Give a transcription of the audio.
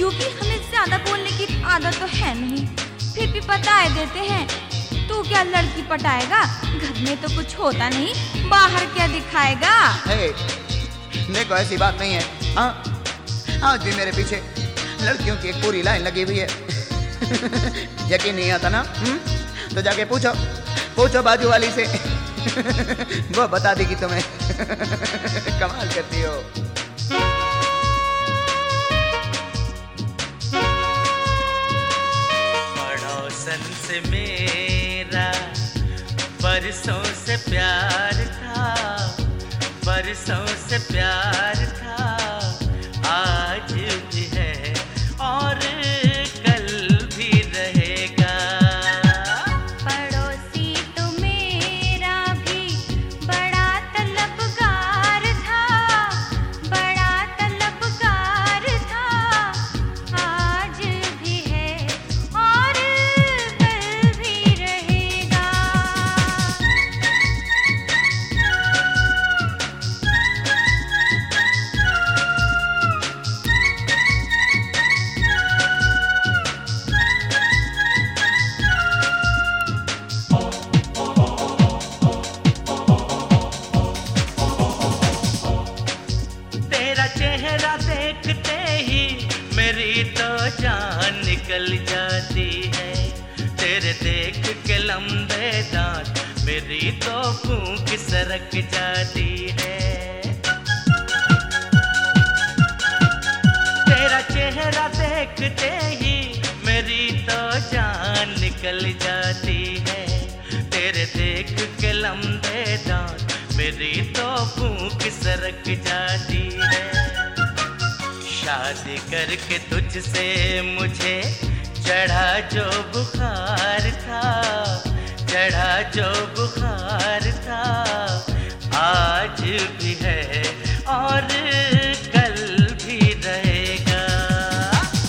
यूं कि हमें ज्यादा बोलने की आदत तो है नहीं, फिर भी बता देते हैं। तू क्या लड़की पटाएगा? घर में तो कुछ होता नहीं, बाहर क्या दिखाएगा? देखो ऐसी बात नहीं है। हाँ, आज भी मेरे पीछे लड़कियों की एक पूरी लाइन लगी हुई है। यकीन नहीं आता ना? तो जाके पूछो बाजू वाली से। वो बता देगी तुम्हें। कमाल करती हो। पड़ोसन से मेरा बरसों से प्यार था, बरसों से प्यार था, आज भी है और कल भी रहेगा। पड़ोसी तो मेरा भी बड़ा तलबगार था, बड़ा तलबगार था, आज भी है और कल भी रहेगा। तेरा चेहरा देखते ही मेरी तो जान निकल जाती है। तेरे देख के लंबे दांत मेरी तो फूंक सरक जाती है। तेरा चेहरा देखते ही मेरी तो जान निकल जाती है। तेरे देख के लंबे दांत मेरी तो फूंक सरक जाती है। शादी करके तुझसे मुझे चढ़ा जो बुखार